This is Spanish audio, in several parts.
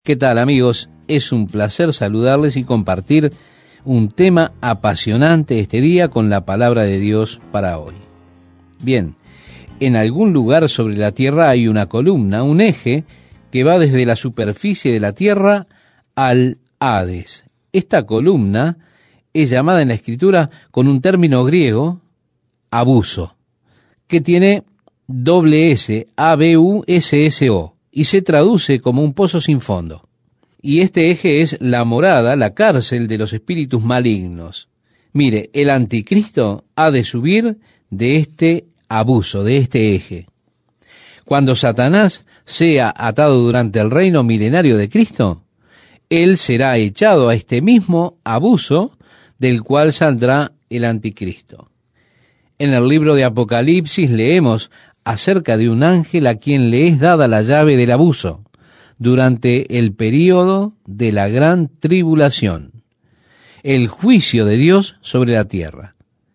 ¿Qué tal, amigos? Es un placer saludarles y compartir un tema apasionante este día con la palabra de Dios para hoy. Bien, en algún lugar sobre la tierra hay una columna, un eje que va desde la superficie de la tierra al Hades. Esta columna es llamada en la Escritura con un término griego, abuso, que tiene doble S, A-B-U-S-S-O, y se traduce como un pozo sin fondo. Y este eje es la morada, la cárcel de los espíritus malignos. Mire, el anticristo ha de subir de este abuso, de este eje. Cuando Satanás sea atado durante el reino milenario de Cristo, él será echado a este mismo abuso del cual saldrá el anticristo. En el libro de Apocalipsis leemos acerca de un ángel a quien le es dada la llave del abuso durante el período de la gran tribulación, el juicio de Dios sobre la tierra.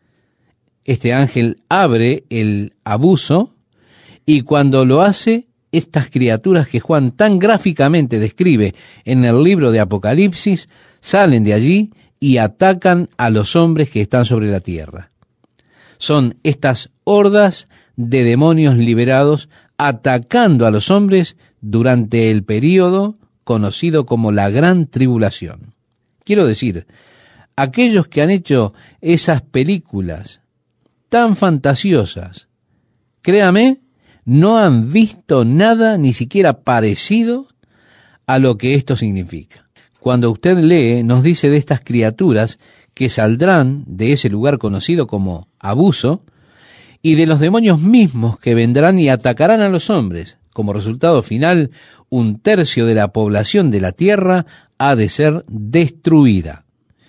Este ángel abre el abuso y cuando lo hace, estas criaturas que Juan tan gráficamente describe en el libro de Apocalipsis salen de allí y atacan a los hombres que están sobre la tierra. Son estas hordas de demonios liberados atacando a los hombres durante el período conocido como la Gran Tribulación. Quiero decir, aquellos que han hecho esas películas tan fantasiosas, créame, no han visto nada ni siquiera parecido a lo que esto significa. Cuando usted lee, nos dice de estas criaturas que saldrán de ese lugar conocido como abuso, y de los demonios mismos que vendrán y atacarán a los hombres. Como resultado final, 1/3 de la población de la tierra ha de ser destruida.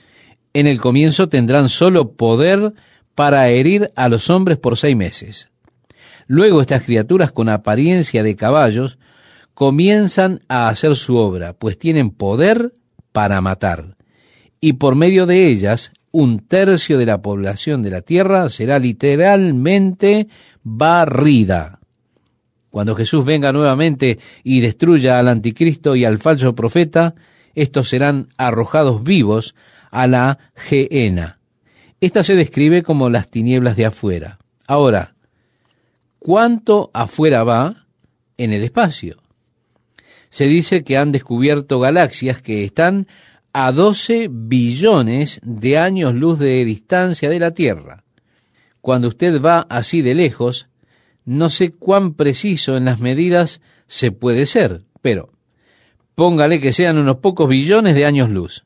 En el comienzo tendrán solo poder para herir a los hombres por 6 meses. Luego estas criaturas con apariencia de caballos comienzan a hacer su obra, pues tienen poder para matar. Y por medio de ellas, 1/3 de la población de la tierra será literalmente barrida. Cuando Jesús venga nuevamente y destruya al anticristo y al falso profeta, estos serán arrojados vivos a la Gehenna. Esta se describe como las tinieblas de afuera. Ahora, ¿cuánto afuera va en el espacio? Se dice que han descubierto galaxias que están a 12 billones de años luz de distancia de la Tierra. Cuando usted va así de lejos, no sé cuán preciso en las medidas se puede ser, pero póngale que sean unos pocos billones de años luz.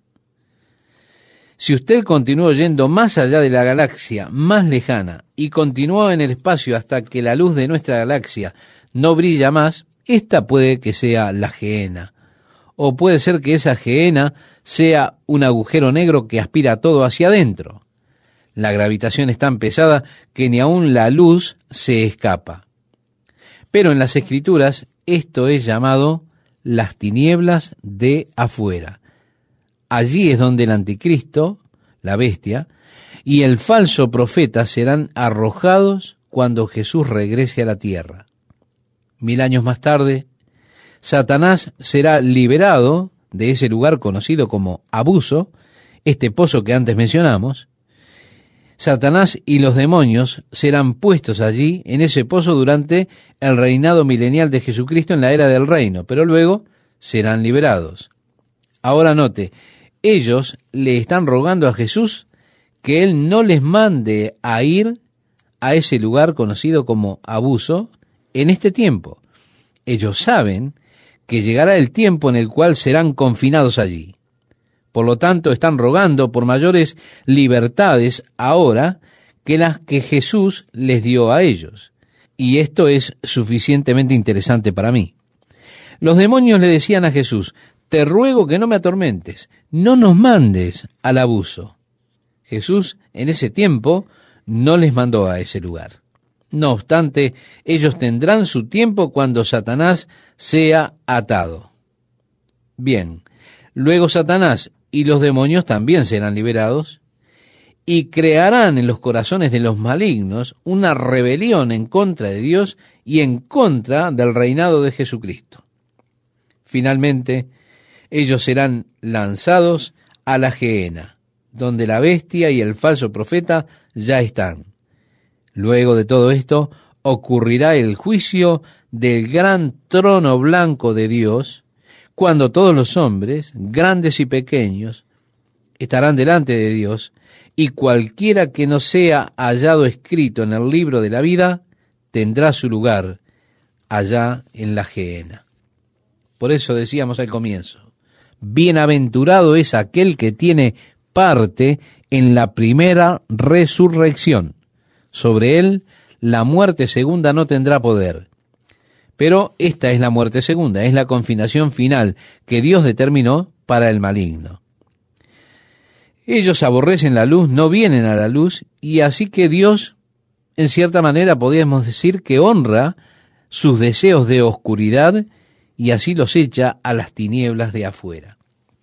Si usted continuó yendo más allá de la galaxia más lejana y continuó en el espacio hasta que la luz de nuestra galaxia no brilla más, esta puede que sea la Gehenna. O puede ser que esa Gehenna sea un agujero negro que aspira todo hacia adentro. La gravitación es tan pesada que ni aun la luz se escapa. Pero en las Escrituras esto es llamado las tinieblas de afuera. Allí es donde el anticristo, la bestia, y el falso profeta serán arrojados cuando Jesús regrese a la tierra. 1000 años más tarde, Satanás será liberado de ese lugar conocido como abuso, este pozo que antes mencionamos. Satanás y los demonios serán puestos allí, en ese pozo, durante el reinado milenial de Jesucristo en la era del reino, pero luego serán liberados. Ahora note, ellos le están rogando a Jesús que Él no les mande a ir a ese lugar conocido como abuso en este tiempo. Ellos saben que llegará el tiempo en el cual serán confinados allí. Por lo tanto, están rogando por mayores libertades ahora que las que Jesús les dio a ellos. Y esto es suficientemente interesante para mí. Los demonios le decían a Jesús: te ruego que no me atormentes, no nos mandes al abuso. Jesús en ese tiempo no les mandó a ese lugar. No obstante, ellos tendrán su tiempo cuando Satanás sea atado. Bien, luego Satanás y los demonios también serán liberados y crearán en los corazones de los malignos una rebelión en contra de Dios y en contra del reinado de Jesucristo. Finalmente, ellos serán lanzados a la gehenna, donde la bestia y el falso profeta ya están. Luego de todo esto, ocurrirá el juicio del gran trono blanco de Dios, cuando todos los hombres, grandes y pequeños, estarán delante de Dios, y cualquiera que no sea hallado escrito en el libro de la vida, tendrá su lugar allá en la gehenna. Por eso decíamos al comienzo, bienaventurado es aquel que tiene parte en la primera resurrección. Sobre él la muerte segunda no tendrá poder. Pero esta es la muerte segunda, es la confinación final que Dios determinó para el maligno. Ellos aborrecen la luz, no vienen a la luz, y así que Dios, en cierta manera, podríamos decir que honra sus deseos de oscuridad y así los echa a las tinieblas de afuera.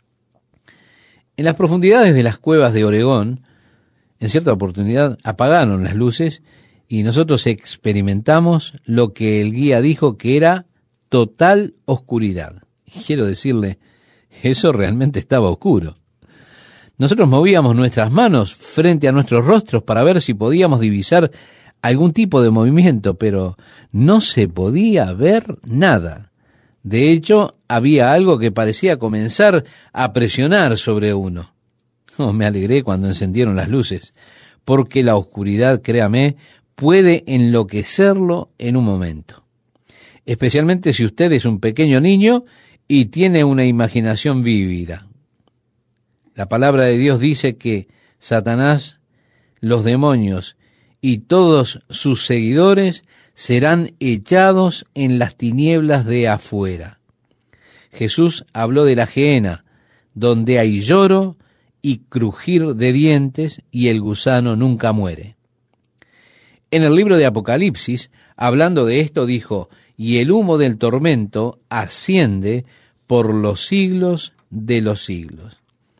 En las profundidades de las cuevas de Oregón, en cierta oportunidad apagaron las luces y nosotros experimentamos lo que el guía dijo que era total oscuridad. Y quiero decirle, eso realmente estaba oscuro. Nosotros movíamos nuestras manos frente a nuestros rostros para ver si podíamos divisar algún tipo de movimiento, pero no se podía ver nada. De hecho, había algo que parecía comenzar a presionar sobre uno. Oh, me alegré cuando encendieron las luces, porque la oscuridad, créame, puede enloquecerlo en un momento. Especialmente si usted es un pequeño niño y tiene una imaginación vívida. La palabra de Dios dice que Satanás, los demonios y todos sus seguidores serán echados en las tinieblas de afuera. Jesús habló de la gehenna, donde hay lloro y crujir de dientes y el gusano nunca muere. En el libro de Apocalipsis, hablando de esto, dijo, y el humo del tormento asciende por los siglos de los siglos.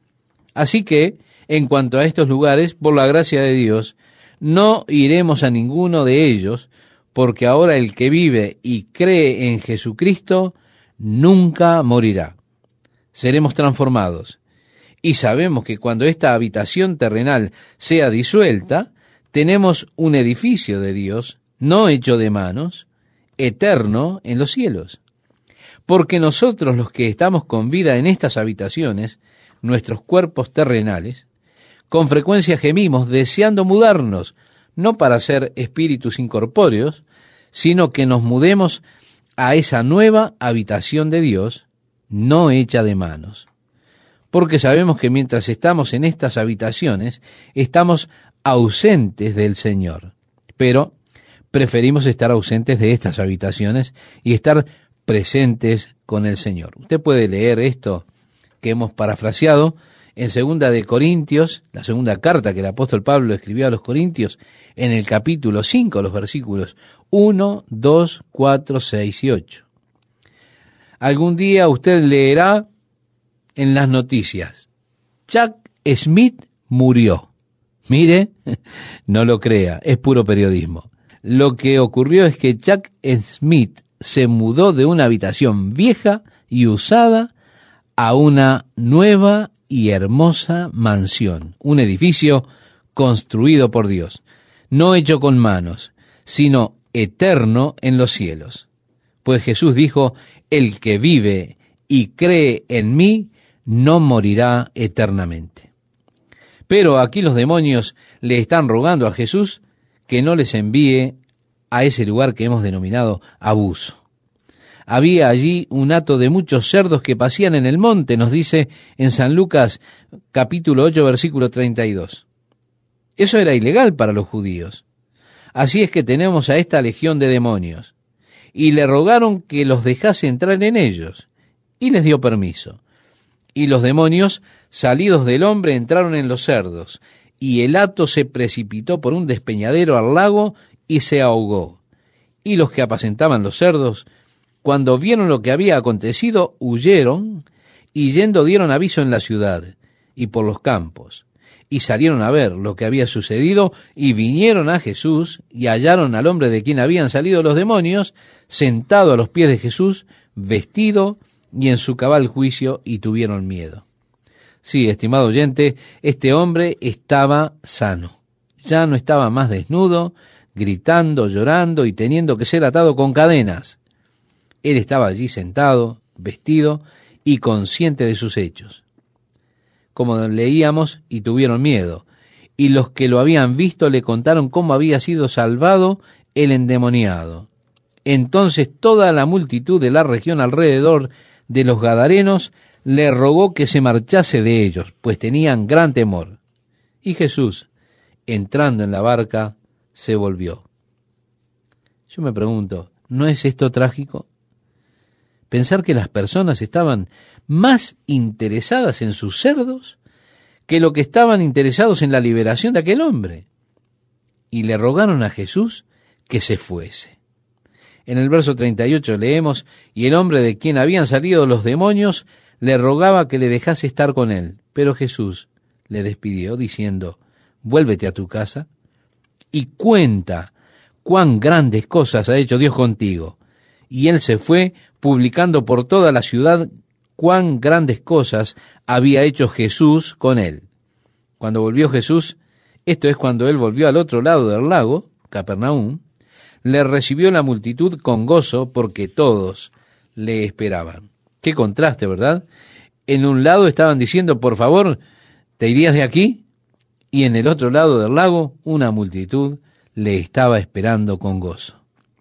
Así que, en cuanto a estos lugares, por la gracia de Dios, no iremos a ninguno de ellos, porque ahora el que vive y cree en Jesucristo nunca morirá. Seremos transformados. Y sabemos que cuando esta habitación terrenal sea disuelta, tenemos un edificio de Dios, no hecho de manos, eterno en los cielos. Porque nosotros los que estamos con vida en estas habitaciones, nuestros cuerpos terrenales, con frecuencia gemimos deseando mudarnos, no para ser espíritus incorpóreos, sino que nos mudemos a esa nueva habitación de Dios, no hecha de manos. Porque sabemos que mientras estamos en estas habitaciones, estamos ausentes del Señor. Pero preferimos estar ausentes de estas habitaciones y estar presentes con el Señor. Usted puede leer esto que hemos parafraseado en 2 de Corintios, la segunda carta que el apóstol Pablo escribió a los Corintios, en el capítulo 5, los versículos 1, 2, 4, 6 y 8. Algún día usted leerá en las noticias, Chuck Smith murió. Mire, no lo crea, es puro periodismo. Lo que ocurrió es que Chuck Smith se mudó de una habitación vieja y usada a una nueva y hermosa mansión, un edificio construido por Dios, no hecho con manos, sino eterno en los cielos. Pues Jesús dijo, el que vive y cree en mí, no morirá eternamente. Pero aquí los demonios le están rogando a Jesús que no les envíe a ese lugar que hemos denominado abuso. Había allí un hato de muchos cerdos que pasían en el monte, nos dice en San Lucas capítulo 8, versículo 32. Eso era ilegal para los judíos. Así es que tenemos a esta legión de demonios. Y le rogaron que los dejase entrar en ellos. Y les dio permiso. Y los demonios, salidos del hombre, entraron en los cerdos. Y el hato se precipitó por un despeñadero al lago y se ahogó. Y los que apacentaban los cerdos, cuando vieron lo que había acontecido, huyeron, y yendo dieron aviso en la ciudad y por los campos, y salieron a ver lo que había sucedido, y vinieron a Jesús, y hallaron al hombre de quien habían salido los demonios, sentado a los pies de Jesús, vestido y en su cabal juicio, y tuvieron miedo. Sí, estimado oyente, este hombre estaba sano. Ya no estaba más desnudo, gritando, llorando y teniendo que ser atado con cadenas. Él estaba allí sentado, vestido y consciente de sus hechos. Como leíamos, y tuvieron miedo, y los que lo habían visto le contaron cómo había sido salvado el endemoniado. Entonces toda la multitud de la región alrededor de los Gadarenos le rogó que se marchase de ellos, pues tenían gran temor. Y Jesús, entrando en la barca, se volvió. Yo me pregunto, ¿no es esto trágico? Pensar que las personas estaban más interesadas en sus cerdos que lo que estaban interesados en la liberación de aquel hombre. Y le rogaron a Jesús que se fuese. En el verso 38 leemos, y el hombre de quien habían salido los demonios le rogaba que le dejase estar con él. Pero Jesús le despidió diciendo, vuélvete a tu casa y cuenta cuán grandes cosas ha hecho Dios contigo. Y él se fue publicando por toda la ciudad cuán grandes cosas había hecho Jesús con él. Cuando volvió Jesús, esto es cuando él volvió al otro lado del lago, Capernaum, le recibió la multitud con gozo porque todos le esperaban. Qué contraste, ¿verdad? En un lado estaban diciendo, por favor, ¿te irías de aquí? Y en el otro lado del lago, una multitud le estaba esperando con gozo.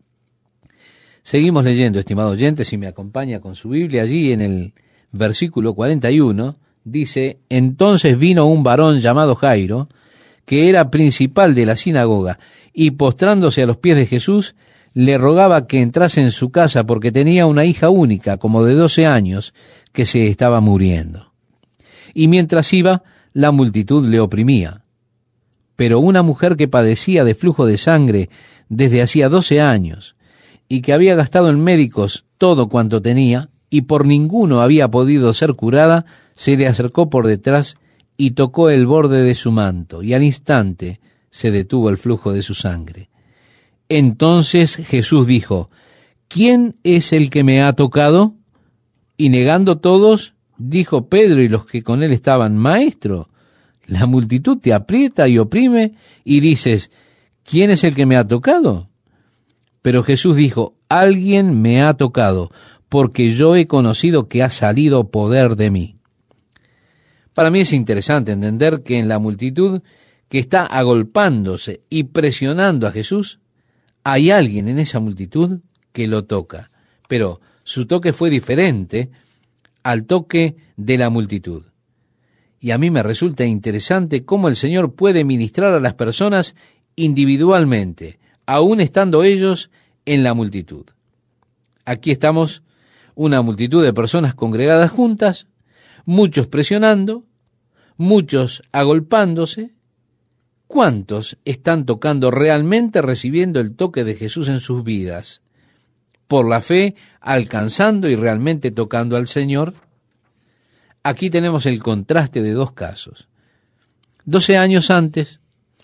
Seguimos leyendo, estimado oyente, si me acompaña con su Biblia, allí en el versículo 41, dice, entonces vino un varón llamado Jairo, que era principal de la sinagoga, y postrándose a los pies de Jesús, le rogaba que entrase en su casa porque tenía una hija única, como de 12 años, que se estaba muriendo. Y mientras iba, la multitud le oprimía. Pero una mujer que padecía de flujo de sangre desde hacía 12 años, y que había gastado en médicos todo cuanto tenía, y por ninguno había podido ser curada, se le acercó por detrás y tocó el borde de su manto, y al instante se detuvo el flujo de su sangre. Entonces Jesús dijo, ¿quién es el que me ha tocado? Y negando todos, dijo Pedro y los que con él estaban, Maestro, la multitud te aprieta y oprime, y dices, ¿quién es el que me ha tocado? Pero Jesús dijo, alguien me ha tocado, porque yo he conocido que ha salido poder de mí. Para mí es interesante entender que en la multitud que está agolpándose y presionando a Jesús, hay alguien en esa multitud que lo toca, pero su toque fue diferente al toque de la multitud. Y a mí me resulta interesante cómo el Señor puede ministrar a las personas individualmente, aún estando ellos en la multitud. Aquí estamos, una multitud de personas congregadas juntas, muchos presionando, muchos agolpándose. ¿Cuántos están tocando realmente, recibiendo el toque de Jesús en sus vidas? Por la fe, alcanzando y realmente tocando al Señor. Aquí tenemos el contraste de dos casos. 12 años antes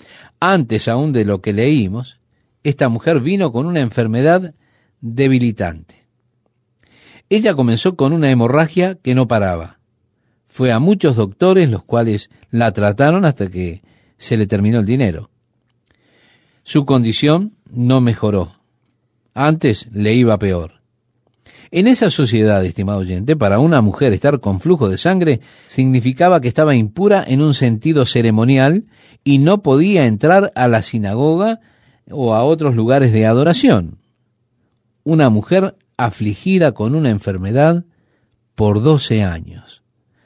aún de lo que leímos, esta mujer vino con una enfermedad debilitante. Ella comenzó con una hemorragia que no paraba. Fue a muchos doctores, los cuales la trataron hasta que se le terminó el dinero. Su condición no mejoró. Antes le iba peor. En esa sociedad, estimado oyente, para una mujer estar con flujo de sangre significaba que estaba impura en un sentido ceremonial y no podía entrar a la sinagoga o a otros lugares de adoración. Una mujer afligida con una enfermedad por 12 años.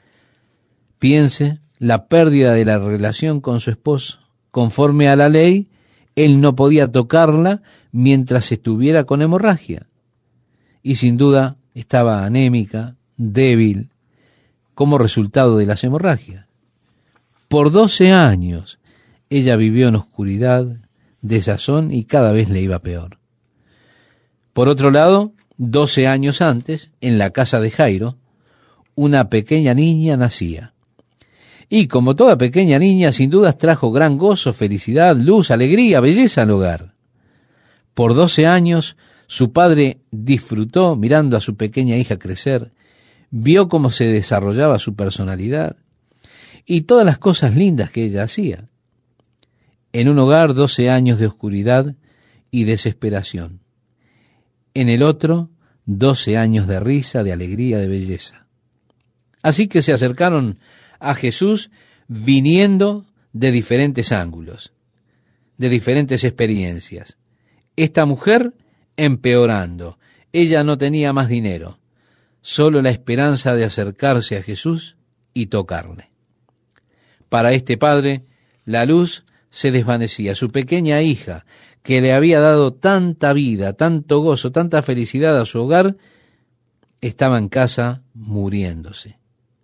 Piense la pérdida de la relación con su esposo. Conforme a la ley, él no podía tocarla mientras estuviera con hemorragia. Y sin duda estaba anémica, débil, como resultado de las hemorragias. Por 12 años ella vivió en oscuridad, desazón y cada vez le iba peor. Por otro lado, 12 años antes, en la casa de Jairo, una pequeña niña nacía. Y como toda pequeña niña, sin dudas trajo gran gozo, felicidad, luz, alegría, belleza al hogar. Por 12 años, su padre disfrutó mirando a su pequeña hija crecer, vio cómo se desarrollaba su personalidad y todas las cosas lindas que ella hacía. En un hogar 12 años de oscuridad y desesperación. En el otro 12 años de risa, de alegría, de belleza. Así que se acercaron a Jesús viniendo de diferentes ángulos, de diferentes experiencias. Esta mujer empeorando. Ella no tenía más dinero, solo la esperanza de acercarse a Jesús y tocarle. Para este padre, la luz se desvanecía. Su pequeña hija, que le había dado tanta vida, tanto gozo, tanta felicidad a su hogar, estaba en casa muriéndose.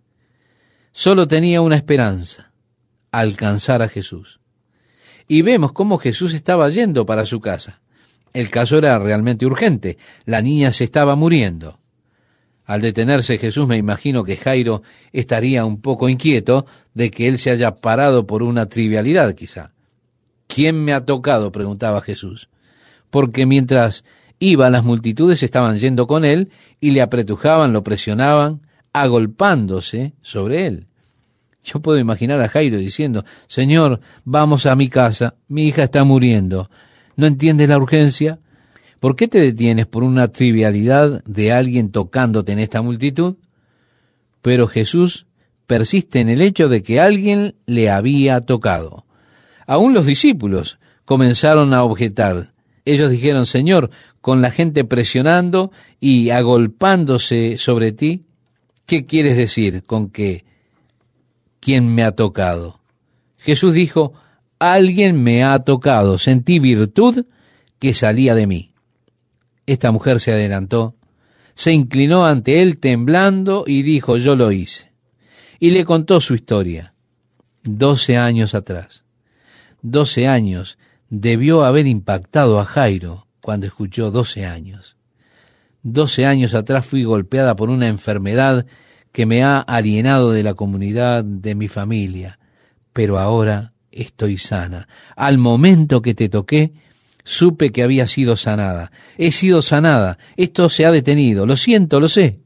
Solo tenía una esperanza: alcanzar a Jesús. Y vemos cómo Jesús estaba yendo para su casa. El caso era realmente urgente. La niña se estaba muriendo. Al detenerse Jesús, me imagino que Jairo estaría un poco inquieto de que él se haya parado por una trivialidad, quizá. ¿Quién me ha tocado?, preguntaba Jesús. Porque mientras iba, las multitudes estaban yendo con él y le apretujaban, lo presionaban, agolpándose sobre él. Yo puedo imaginar a Jairo diciendo: Señor, vamos a mi casa, mi hija está muriendo. ¿No entiendes la urgencia? ¿Por qué te detienes por una trivialidad de alguien tocándote en esta multitud? Pero Jesús persiste en el hecho de que alguien le había tocado. Aún los discípulos comenzaron a objetar. Ellos dijeron: Señor, con la gente presionando y agolpándose sobre ti, ¿qué quieres decir con que quién me ha tocado? Jesús dijo: alguien me ha tocado, sentí virtud que salía de mí. Esta mujer se adelantó, se inclinó ante él temblando y dijo: yo lo hice. Y le contó su historia. 12 años atrás. 12 años debió haber impactado a Jairo cuando escuchó 12 años. 12 años atrás fui golpeada por una enfermedad que me ha alienado de la comunidad, de mi familia, pero ahora estoy sana. Al momento que te toqué, supe que había sido sanada. He sido sanada. Esto se ha detenido. Lo siento, lo sé.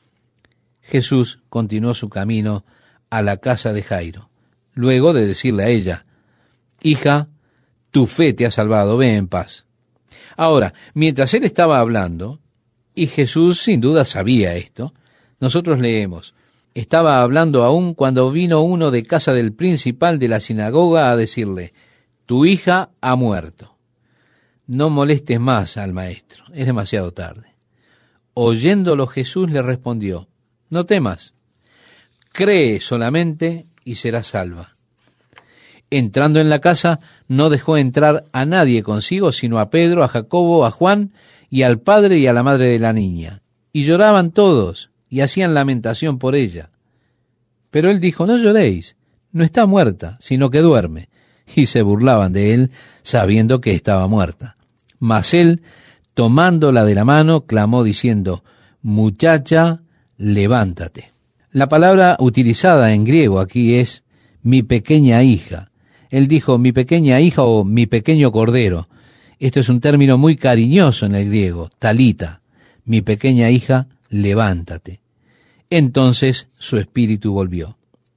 Jesús continuó su camino a la casa de Jairo, luego de decirle a ella: hija, tu fe te ha salvado, ve en paz. Ahora, mientras él estaba hablando, y Jesús sin duda sabía esto, nosotros leemos: estaba hablando aún cuando vino uno de casa del principal de la sinagoga a decirle: tu hija ha muerto. No molestes más al maestro, es demasiado tarde. Oyéndolo Jesús le respondió: no temas, cree solamente y serás salva. Entrando en la casa, no dejó entrar a nadie consigo, sino a Pedro, a Jacobo, a Juan y al padre y a la madre de la niña. Y lloraban todos y hacían lamentación por ella. Pero él dijo: no lloréis, no está muerta, sino que duerme. Y se burlaban de él, sabiendo que estaba muerta. Mas él, tomándola de la mano, clamó diciendo: muchacha, levántate. La palabra utilizada en griego aquí es mi pequeña hija. Él dijo mi pequeña hija o mi pequeño cordero. Esto es un término muy cariñoso en el griego, talita. Mi pequeña hija, levántate. Entonces su espíritu volvió.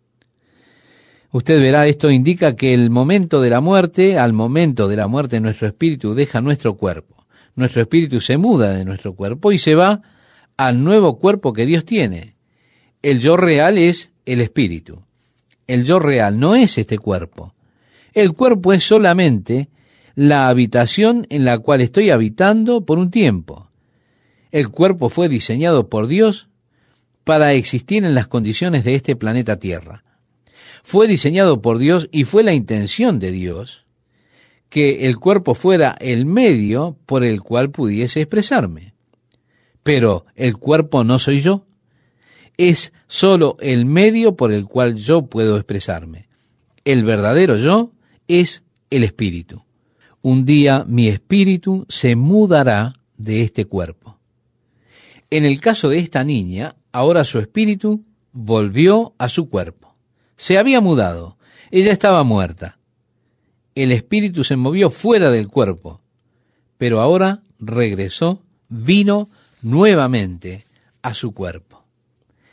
Usted verá, esto indica que al momento de la muerte, nuestro espíritu deja nuestro cuerpo. Nuestro espíritu se muda de nuestro cuerpo y se va al nuevo cuerpo que Dios tiene. El yo real es el espíritu. El yo real no es este cuerpo. El cuerpo es solamente la habitación en la cual estoy habitando por un tiempo. El cuerpo fue diseñado por Dios para existir en las condiciones de este planeta Tierra. Fue diseñado por Dios y fue la intención de Dios que el cuerpo fuera el medio por el cual pudiese expresarme. Pero el cuerpo no soy yo, es solo el medio por el cual yo puedo expresarme. El verdadero yo es el espíritu. Un día mi espíritu se mudará de este cuerpo. En el caso de esta niña, ahora su espíritu volvió a su cuerpo. Se había mudado. Ella estaba muerta. El espíritu se movió fuera del cuerpo, pero ahora regresó, vino nuevamente a su cuerpo.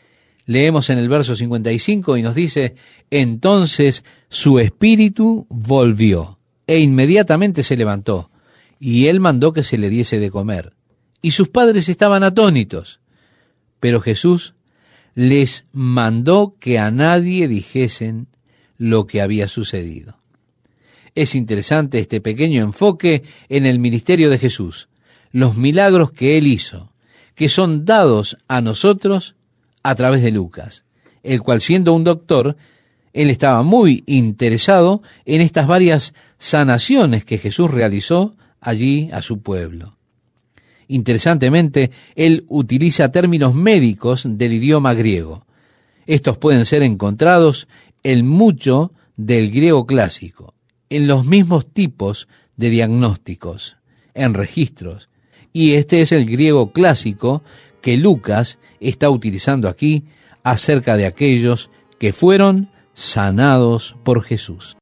Leemos en el verso 55 y nos dice: entonces su espíritu volvió, e inmediatamente se levantó, y él mandó que se le diese de comer. Y sus padres estaban atónitos. Pero Jesús les mandó que a nadie dijesen lo que había sucedido. Es interesante este pequeño enfoque en el ministerio de Jesús, los milagros que él hizo, que son dados a nosotros a través de Lucas, el cual, siendo un doctor, él estaba muy interesado en estas varias sanaciones que Jesús realizó allí a su pueblo. Interesantemente, él utiliza términos médicos del idioma griego. Estos pueden ser encontrados en mucho del griego clásico, en los mismos tipos de diagnósticos, en registros. Y este es el griego clásico que Lucas está utilizando aquí acerca de aquellos que fueron sanados por Jesús.